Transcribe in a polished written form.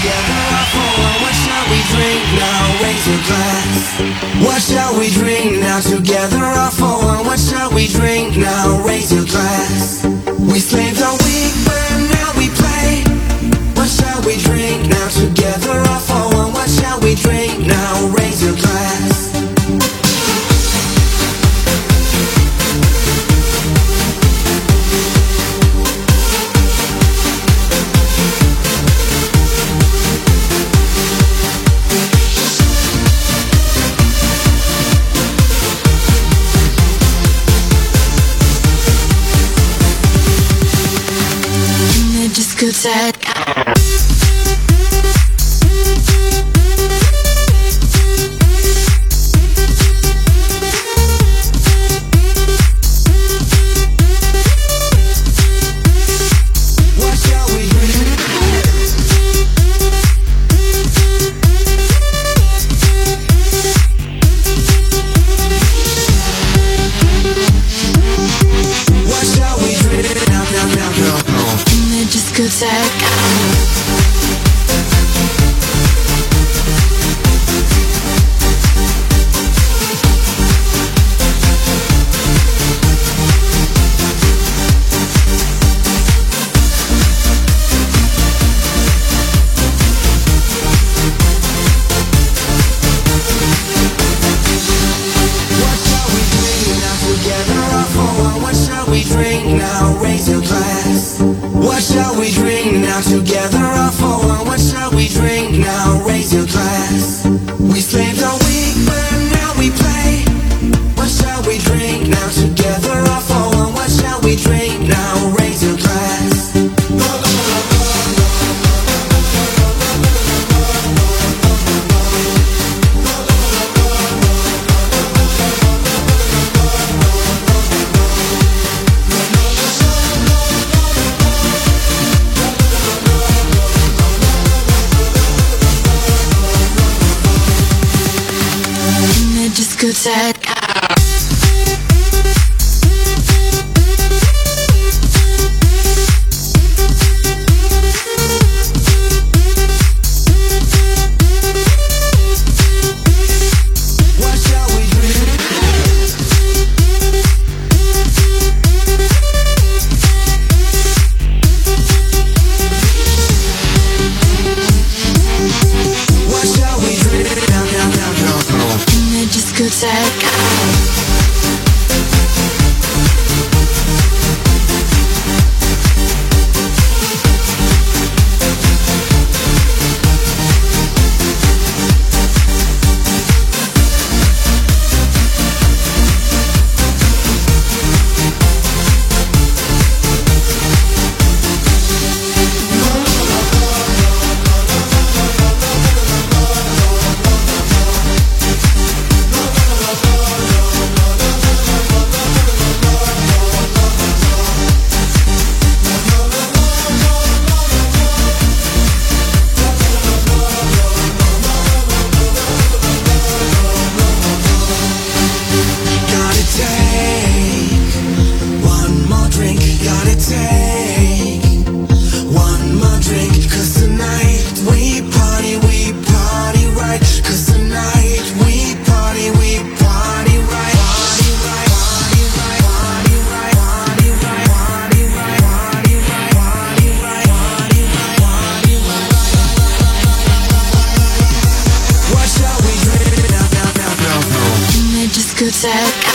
together or for one. What shall we drink now? Raise your glass. What shall we drink now? Together or for one. What shall we drink now? Raise your glass. We slaved all week, but now we play. What shall we drink now? Together or for one. What shall we drink now? Raise your glass. Discotheque. Discotheque. Discotheque.